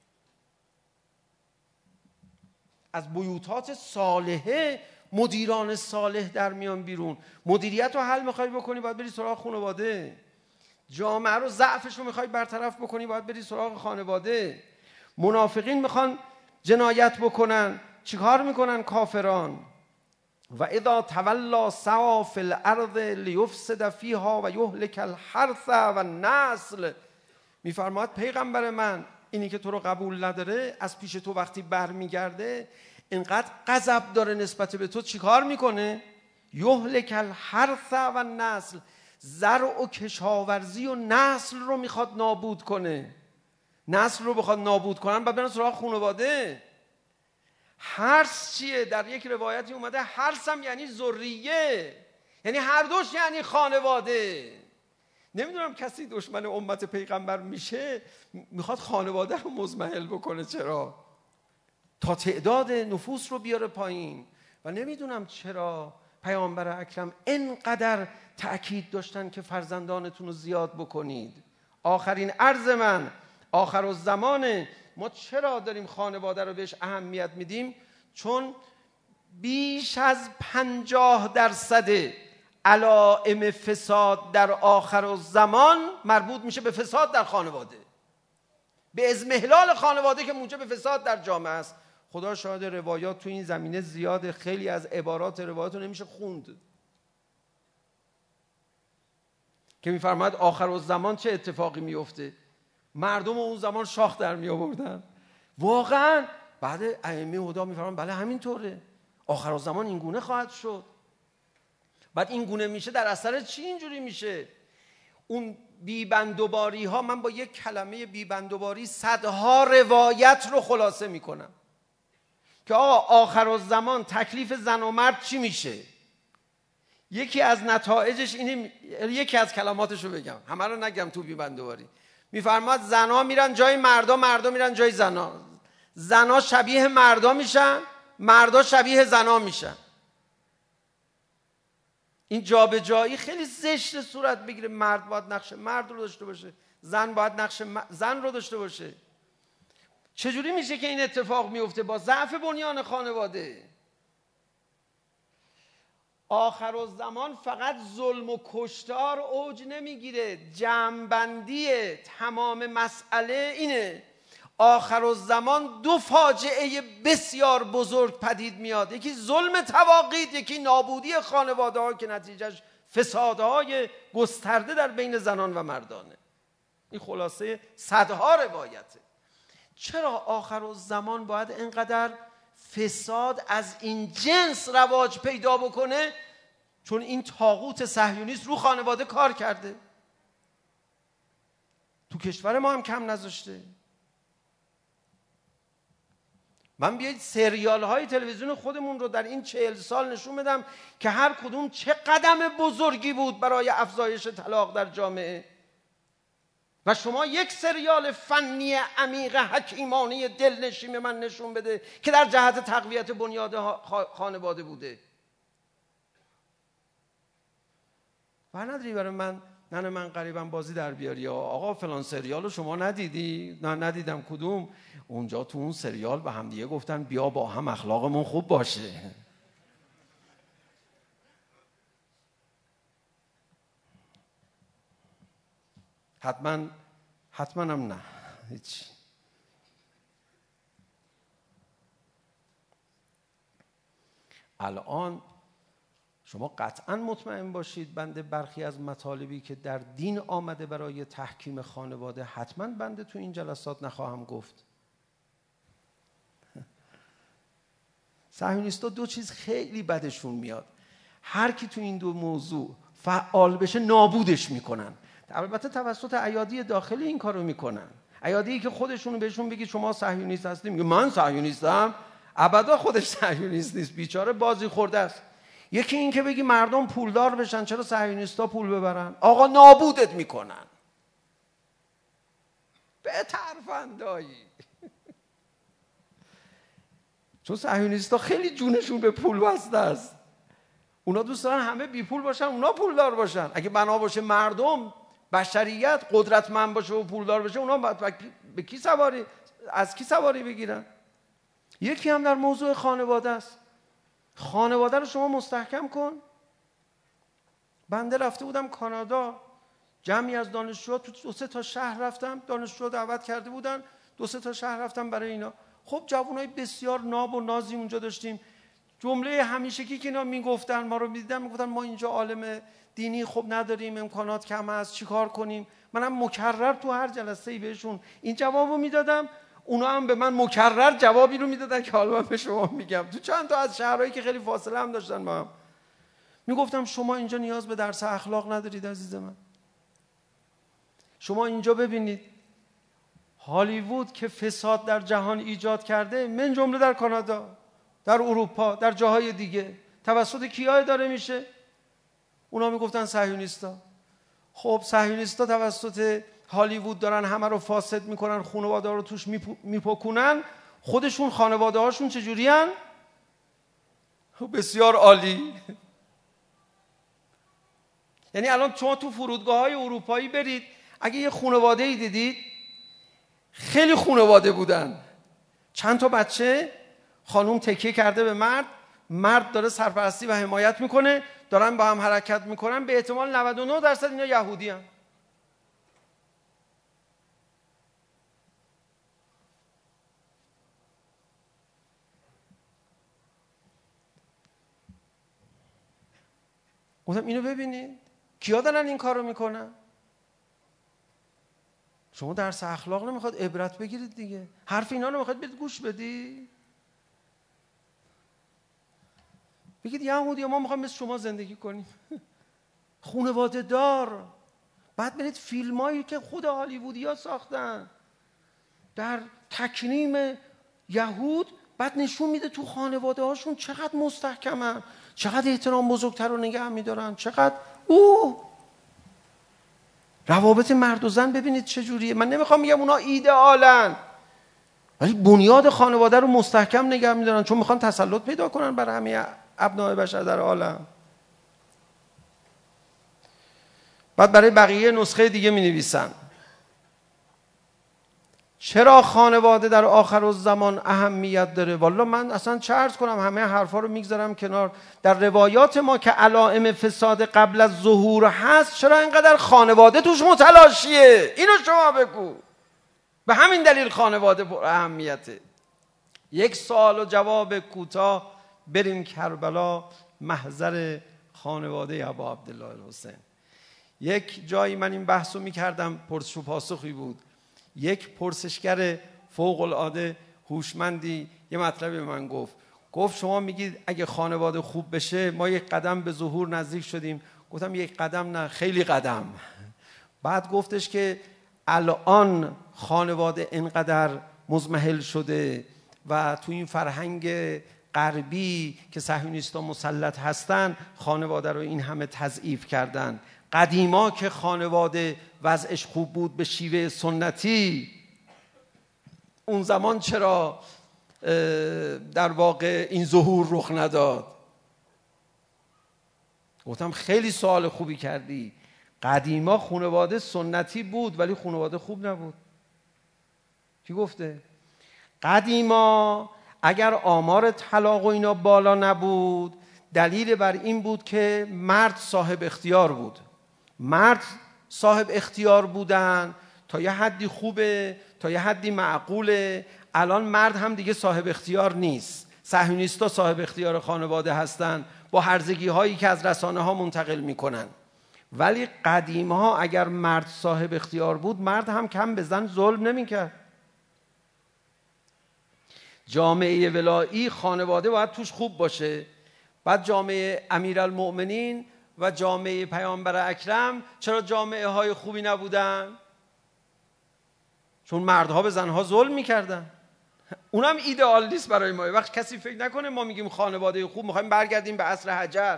از بیوتات صالحه مدیران صالح در میان بیرون. مدیریت رو حل میخوای بکنی باید بری سراغ خانواده. جامعه رو ضعفش رو میخوای برطرف بکنی باید بری سراغ خانواده. منافقین میخوان جنایت بکنن، چیکار میکنن کافران؟ و اذا تولا سعی فی الارض لیفسد فیها و یهلک الحرث و النسل. میفرماید پیغمبر من اینی که تو رو قبول نداره از پیش تو وقتی برمیگرده اینقدر غضب داره نسبت به تو، چیکار میکنه؟ یهلک الحرث و النسل، زرع و کشاورزی و نسل رو میخواد نابود کنه. نسل رو بخواد نابود کنن بعد برن سراغ خانواده. حرث چیه؟ در یک روایتی اومده حرث هم یعنی ذریه، یعنی هر دوش یعنی خانواده. نمیدونم کسی دشمن امت پیغمبر میشه میخواد خانواده رو مضمحل بکنه، چرا؟ تا تعداد نفوس رو بیاره پایین. و نمیدونم چرا پیامبر اکرم اینقدر تأکید داشتن که فرزندانتون رو زیاد بکنید. آخرین عرض من، آخر الزمانه، ما چرا داریم خانواده رو بهش اهمیت میدیم؟ چون بیش از پنجاه درصد علائم فساد در آخر الزمان مربوط میشه به فساد در خانواده، به اضمحلال خانواده که موجب فساد در جامعه است. خدا شاهد روایات تو این زمینه زیاده، خیلی از عبارات روایات رو نمیشه خوند که میفرماید آخر الزمان چه اتفاقی میفته. مردم اون زمان شاخ در می آوردن. واقعا بعد ائمه هدی میفرمان بله همینطوره، آخر الزمان این گونه خواهد شد. بعد این گونه میشه در اثر چی اینجوری میشه؟ اون بیبندوباری ها، من با یک کلمه بیبندوباری صدها روایت رو خلاصه میکنم که آقا آخر الزمان تکلیف زن و مرد چی میشه؟ یکی از نتایجش اینه، یکی از کلماتشو بگم، همه رو نگم تو بی‌بندواری. میفرماد زنا میرن جای مردا، مردا میرن جای زنا. زنا شبیه مردا میشن، مردا شبیه زنا میشن. این جابجایی خیلی زشت صورت بگیره. مرد باید نقش مرد رو داشته باشه، زن باید نقش زن رو داشته باشه. چجوری میشه که این اتفاق میفته؟ با ضعف بنیان خانواده. آخرالزمان فقط ظلم و کشتار اوج نمیگیره. جمع‌بندی تمام مسئله اینه: آخرالزمان دو فاجعه بسیار بزرگ پدید میاد. یکی ظلم تواقیت، یکی نابودی خانواده ها که نتیجهش فسادهای گسترده در بین زنان و مردانه. این خلاصه صدها روایته. چرا آخرالزمان باید اینقدر فساد از این جنس رواج پیدا بکنه؟ چون این طاغوت صهیونیست رو خانواده کار کرده. تو کشور ما هم کم نذاشته. من بیایید سریال های تلویزیون خودمون رو در این چهل سال نشون بدم که هر کدوم چه قدم بزرگی بود برای افزایش طلاق در جامعه. و شما یک سریال فنی عمیق حکیمانه دلنشین من نشون بده که در جهت تقویت بنیاد خانواده بوده. و نداری برای من ننه من قریبم بازی در بیاری، آقا فلان سریال رو شما ندیدی؟ نه ندیدم. کدوم؟ اونجا تو اون سریال به هم دیگه گفتن بیا با هم اخلاقمون خوب باشه. حتما حتما هم نه هیچ. الان شما قطعا مطمئن باشید بنده برخی از مطالبی که در دین آمده برای تحکیم خانواده حتما بنده تو این جلسات نخواهم گفت. صهیونیست‌ها دو چیز خیلی بدشون میاد: هر کی تو این دو موضوع فعال بشه نابودش میکنن. البته توسط ایادی داخلی این کارو میکنن. ایادی که خودشون بهشون بگی شما صهیونیست هستی، میگه من صهیونیستم؟ ابدا خودش صهیونیست نیست، بیچاره بازی خورده است. یکی این که بگی مردم پولدار بشن، چرا صهیونیستا پول ببرن؟ آقا نابودت میکنن. به ترفندایی. چون صهیونیستا خیلی جونشون به پول بسته است. اونا دوست دارن همه بی پول باشن، اونا پولدار باشن. اگه بنا باشه مردم، بشریت قدرتمند باشه و پولدار بشه، اونا به کی سواری، از کی سواری بگیرن؟ یکی هم در موضوع خانواده است. خانواده رو شما مستحکم کن. بنده رفته بودم کانادا، جمعی از دانشجوها تو دو سه تا شهر رفتم، دانشجوها دعوت کرده بودن، دو سه تا شهر رفتم برای اینا. خب جوانای بسیار ناب و نازی اونجا داشتیم. جمله همیشگی که اینا میگفتن، ما رو میدیدن میگفتن ما اینجا عالم دینی خوب نداریم، امکانات کم است، چیکار کنیم؟ منم مکرر تو هر جلسه‌ای بهشون این جوابو میدادم، اونا هم به من مکرر جوابی رو میدادن که حالا من به شما میگم. تو چند تا از شهرهایی که خیلی فاصله هم داشتن با هم، میگفتم شما اینجا نیاز به درس اخلاق ندارید عزیز من. شما اینجا ببینید هالیوود که فساد در جهان ایجاد کرده، من جمله در کانادا، در اروپا، در جاهای دیگه، توسط کیا داره میشه؟ اونا میگفتن صهیونیستا. خب صهیونیستا توسط هالیوود دارن همه رو فاسد میکنن، خانواده رو توش میپکنن. خودشون خانواده هاشون چجوری هن؟ بسیار عالی. یعنی الان شما تو فرودگاه های اروپایی برید، اگه یه خانواده ای دیدید، خیلی خانواده بودن، چند تا بچه، خانوم تکیه کرده به مرد، مرد داره سرپرستی و حمایت میکنه، دارن با هم حرکت میکنن، به احتمال نود و نه درصد اینا یهودی هن. گفتم اینو ببینید کیا دارن این کارو میکنن. شما درس اخلاق نمیخواد عبرت بگیرید دیگه، حرف اینا رو میخواد بید گوش بدی، بگید یهودی ما میخوایم مثل شما زندگی کنیم، خانواده دار. بعد برید فیلمایی که خود هالیوودیا ساختن در تکریم یهود، بعد نشون میده تو خانواده هاشون چقدر مستحکمن، چقدر احترام بزرگتر رو نگه میدارن، چقدر او روابط مرد و زن ببینید چجوریه. من نمیخوام بگم اونا ایدئالن، ولی بنیاد خانواده رو مستحکم نگه میدارن، چون میخوان تسلط پیدا کنن بر همه ابناء بشر در عالم. بعد برای بقیه نسخه دیگه می نویسن چرا خانواده در آخر الزمان اهمیت داره. والا من اصلا چه عرض کنم، همه حرفا رو میگذارم کنار. در روایات ما که علائم فساد قبل از ظهور هست، چرا اینقدر خانواده توش متلاشیه؟ اینو شما بگو. به همین دلیل خانواده پر اهمیته. یک سوال و جواب کوتاه، بریم کربلا، محضر خانواده ابا عبدالله الحسین. یک جایی من این بحثو میکردم، پرسش و پاسخی بود. یک پرسشگر فوق العاده هوشمندی یه مطلبی به من گفت. گفت شما میگید اگه خانواده خوب بشه ما یک قدم به ظهور نزدیک شدیم. گفتم یک قدم نه، خیلی قدم. بعد گفتش که الان خانواده اینقدر مضمحل شده و تو این فرهنگ غربی که صهیونیست‌ها مسلط هستن، خانواده رو این همه تضعیف کردن. قدیما که خانواده وضعش خوب بود به شیوه سنتی، اون زمان چرا در واقع این ظهور رخ نداد؟ گفتم خیلی سوال خوبی کردی. قدیما خانواده سنتی بود ولی خانواده خوب نبود. کی گفته؟ قدیما اگر آمار طلاق و اینا بالا نبود، دلیل بر این بود که مرد صاحب اختیار بود. مرد صاحب اختیار بودن تا یه حدی خوبه، تا یه حدی معقوله. الان مرد هم دیگه صاحب اختیار نیست. صهیونیست‌ها صاحب اختیار خانواده هستن با هرزگی هایی که از رسانه ها منتقل میکنن. ولی قدیم ها اگر مرد صاحب اختیار بود، مرد هم کم به زن ظلم نمیکرد. جامعه ولایی خانواده باید توش خوب باشه. بعد جامعه امیرالمؤمنین و جامعه پیامبر اکرم چرا جامعه های خوبی نبودن؟ چون مردها به زنها ظلم میکردن. اونم ایدئال نیست برای ما. وقت کسی فکر نکنه ما میگیم خانواده خوب میخوایم برگردیم به عصر حجر.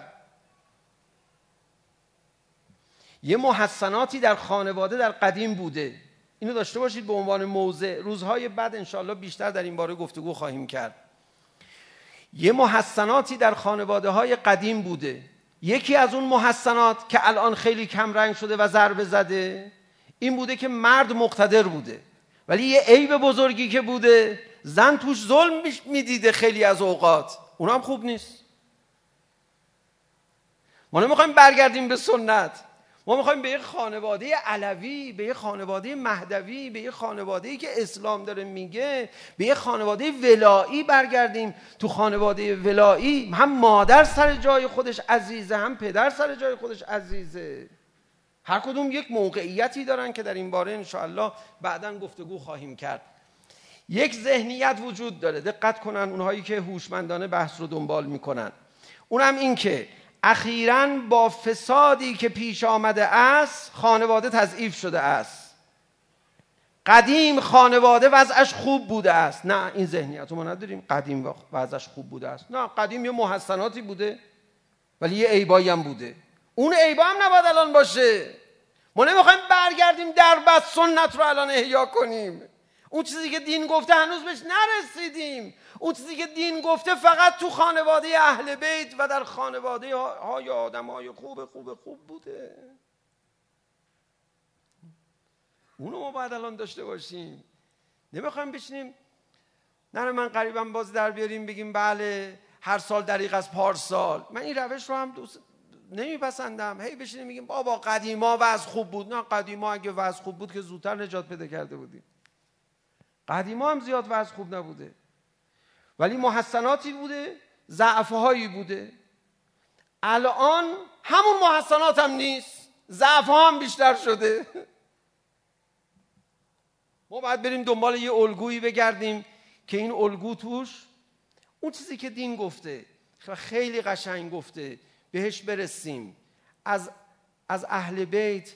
یه محسناتی در خانواده در قدیم بوده، اینو داشته باشید به عنوان موضع. روزهای بعد انشاءالله بیشتر در این باره گفتگو خواهیم کرد. یه محسناتی در خانواده های قدیم بوده. یکی از اون محسنات که الان خیلی کم رنگ شده و ضربه زده این بوده که مرد مقتدر بوده، ولی یه عیب بزرگی که بوده زن توش ظلم میدیده خیلی از اوقات. اون هم خوب نیست. ما نمیخوایم برگردیم به سنت، ما میخوایم به یه خانواده علوی، به یه خانواده مهدوی، به یه خانواده‌ای که اسلام داره میگه، به یه خانواده ولایی برگردیم. تو خانواده ولایی هم مادر سر جای خودش عزیزه، هم پدر سر جای خودش عزیزه. هر کدوم یک موقعیتی دارن که در این باره انشاءالله بعداً گفتگو خواهیم کرد. یک ذهنیت وجود داره، دقت کنن اونهایی که هوشمندانه بحث رو دنبال میکنن. اونم این که اخیراً با فسادی که پیش آمده است خانواده تضعیف شده است. قدیم خانواده وضعش خوب بوده است. نه، این ذهنیت رو ما نداریم. قدیم وضعش خوب بوده است. نه، قدیم یه محسناتی بوده ولی یه عیبایی هم بوده. اون عیبا هم نباید الان باشه. ما نمیخوایم برگردیم در بس سنت رو الان احیا کنیم. اون چیزی که دین گفته هنوز بهش نرسیدیم. اون چیزی که دین گفته فقط تو خانواده اهل بیت و در خانواده های آدم های خوب خوب خوب بوده. اونو ما باید الان داشته باشیم. نمیخوایم بشینیم نه من قریبا باز در بیاریم بگیم بله هر سال دریغ از پارسال. من این روش رو هم دوست نمیپسندم. هی بشینیم میگیم بابا قدیما وضع خوب بود. نه، قدیما اگه وضع خوب بود که زودتر نجات پیدا کرده بودیم. قدیما هم زیاد وضع خوب نبوده ولی محسناتی بوده، ضعف‌هایی بوده. الان همون محسنات هم نیست، ضعف‌ها هم بیشتر شده. ما باید بریم دنبال یه الگویی بگردیم که این الگو توش اون چیزی که دین گفته خیلی قشنگ گفته بهش برسیم. از از اهل بیت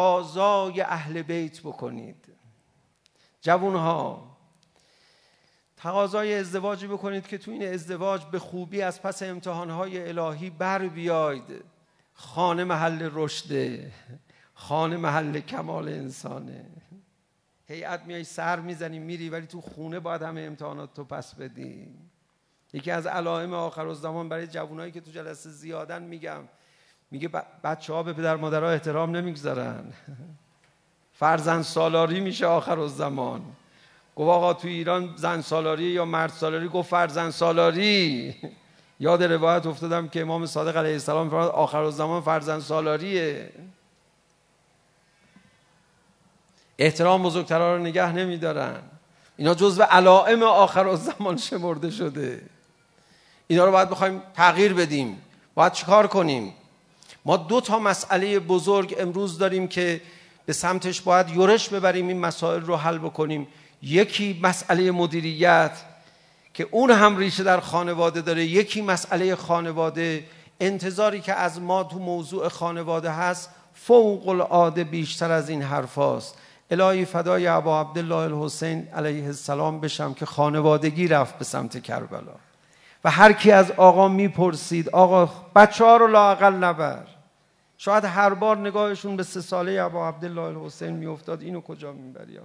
تقاضای اهل بیت بکنید. جوانها تقاضای ازدواجی بکنید که تو این ازدواج به خوبی از پس امتحانهای الهی بر بیاید. خانه محل رشده، خانه محل کمال انسانه. هیئت میای سر میزنی میری، ولی تو خونه باید همه امتحانات تو پس بدی. یکی از علائم آخرالزمان برای جوانایی که تو جلسه زیادن میگم، میگه بچه ها به پدر مادرها احترام نمیگذارن. فرزند سالاری میشه آخرالزمان. گفت آقا تو ایران زن سالاری یا مرد سالاری، گفت فرزند سالاری. یاد روایت افتادم که امام صادق علیه السلام فرمود آخرالزمان فرزند سالاریه. احترام بزرگترها رو نگه نمیدارن. اینا جزو علائم آخرالزمان شمرده شده. اینا رو باید بخوایم تغییر بدیم. باید چیکار کنیم؟ ما دو تا مسئله بزرگ امروز داریم که به سمتش باید یورش ببریم، این مسائل رو حل بکنیم. یکی مسئله مدیریت که اون هم ریشه در خانواده داره، یکی مسئله خانواده. انتظاری که از ما تو موضوع خانواده هست فوق العاده بیشتر از این حرف هاست. الهی فدای ابا عبدالله الحسین علیه السلام بشم که خانوادگی رفت به سمت کربلا و هر کی از آقا میپرسید آقا بچه ها رو لااقل نبر، شاید هر بار نگاهشون به سه ساله ابا عبدالله الحسین میافتاد اینو کجا میبری؟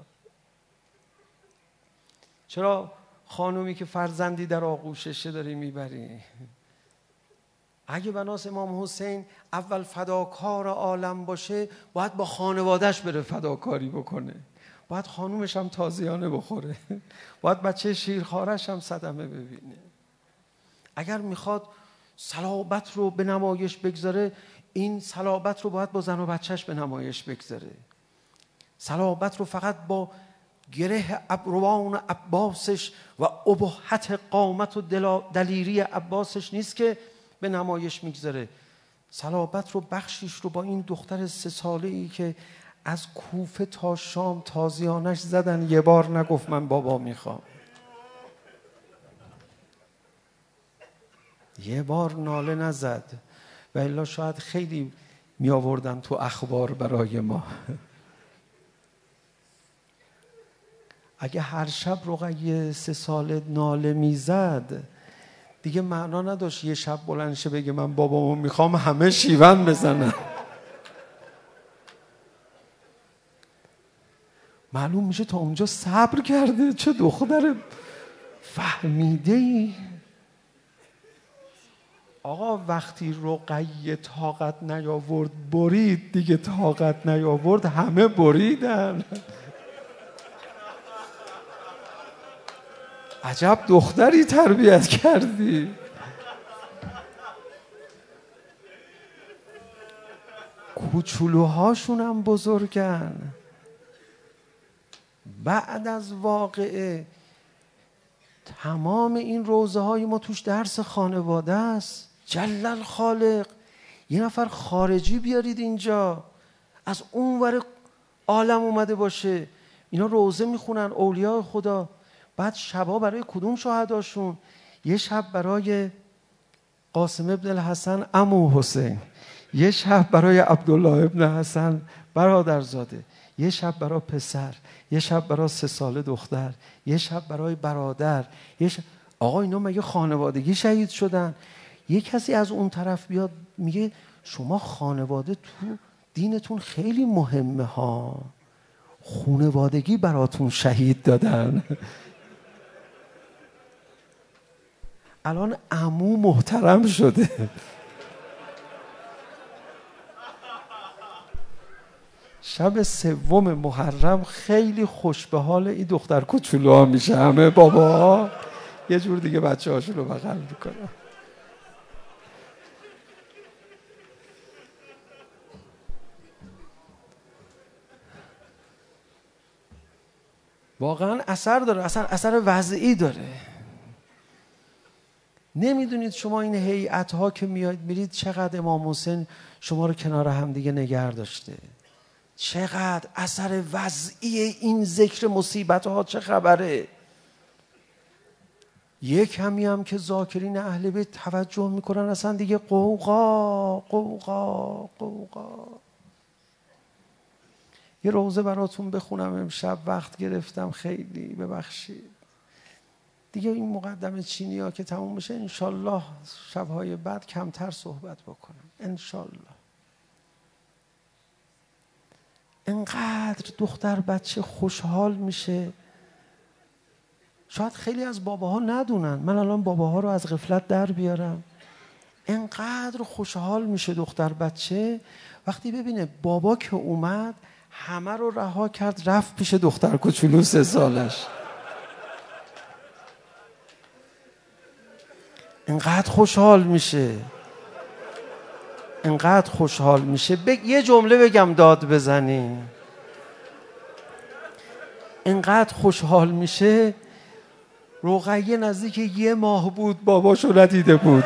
چرا خانومی که فرزندی در آغوششه داری میبری؟ اگه بناس امام حسین اول فداکار عالم باشه، باید با خانوادهش بره فداکاری بکنه، باید خانومش هم تازیانه بخوره، باید بچه شیرخوارش هم صدمه ببینه. اگر میخواد صلابت رو به نمایش بگذاره، این صلابت رو باید با زن و بچهش به نمایش بگذاره. صلابت رو فقط با گره ابروان عباسش و ابهت قامت و دلیری عباسش نیست که به نمایش میگذاره. صلابت رو بخشیش رو با این دختر سه ساله ای که از کوفه تا شام تازیانش زدن، یه بار نگفت من بابا میخوام، یه بار ناله نزد، و الا شاید خیلی می آوردن تو اخبار برای ما. اگه هر شب رقیه سه ساله ناله میزد، دیگه معنا نداشت یه شب بلند شه بگه من بابامو میخوام همه شیون بزنن. معلوم میشه تا اونجا صبر کرده. چه دختر فهمیده ای. آقا وقتی رقیه طاقت نیاورد برید، دیگه طاقت نیاورد همه بریدن. عجب دختری تربیت کردی. کوچولوهاشون هم بزرگن. بعد از واقعه تمام این روزه های ما توش درس خانواده است. جل الخالق، یه نفر خارجی بیارید اینجا از اون ور عالم اومده باشه، اینا روزه میخونن اولیاء خدا. بعد شبا برای کدوم شهداشون؟ یه شب برای قاسم ابن الحسن عمو حسین، یه شب برای عبدالله ابن حسن برادرزاده، یه شب برای پسر، یه شب برای سه ساله دختر، یه شب برای برادر، یه شب... آقا اینا مگه خانوادگی شهید شدن؟ یه کسی از اون طرف بیاد میگه شما خانواده تو دینتون خیلی مهمه ها، خانوادگی براتون شهید دادن. الان عمو محترم شده. شب سوم محرم خیلی خوش به حال این دختر کوچولوها میشه، همه باباها یه جور دیگه بچه هاشون رو بغل میکنن. واقعا اثر داره، اثر اثر وضعی داره. نمیدونید شما این هیئت ها که میاد میرید چقدر امام حسین شما رو کنار هم دیگه نگه داشته، چقدر اثر وضعی این ذکر مصیبت ها چه خبره. یک کمی هم که ذاکرین اهل بیت توجه میکنن اصلا دیگه قوقا قوقا قوقا. یه روزه براتون بخونم امشب، وقت گرفتم خیلی ببخشید. دیگه این مقدمه چینی ها که تموم بشه انشالله شبهای بعد کمتر صحبت بکنم انشالله. انقدر دختر بچه خوشحال میشه، شاید خیلی از باباها ندونن، من الان باباها رو از غفلت در بیارم. انقدر خوشحال میشه دختر بچه وقتی ببینه بابا که اومد همه رو رها کرد رفت پیش دختر کوچولو سه سالش. انقدر خوشحال میشه، انقدر خوشحال میشه. بگ... یه جمله بگم داد بزنی. انقدر خوشحال میشه رقیه نزدیک یه ماه بود باباشو ندیده بود،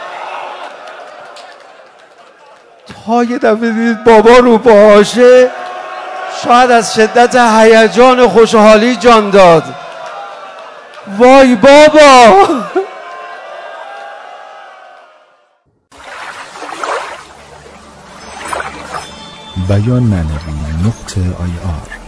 تا یه دفعه دید بابا رو پاشه، شاید از شدت هیجان خوشحالی جان داد. وای بابا. بیان معنوی نقطه آی آر